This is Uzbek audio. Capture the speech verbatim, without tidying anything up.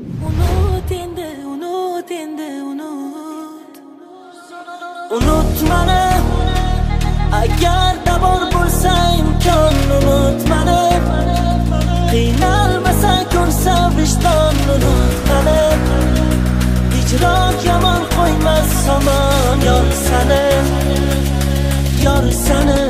Unut endi, unut endi, unut. Unut mani, agarda bor bo'lsa imkon, unut mani. Qiynalmasa ko'rsa vijdon, unut mani. Hijron yomon qo'ymas somon, yor sani, yor sani.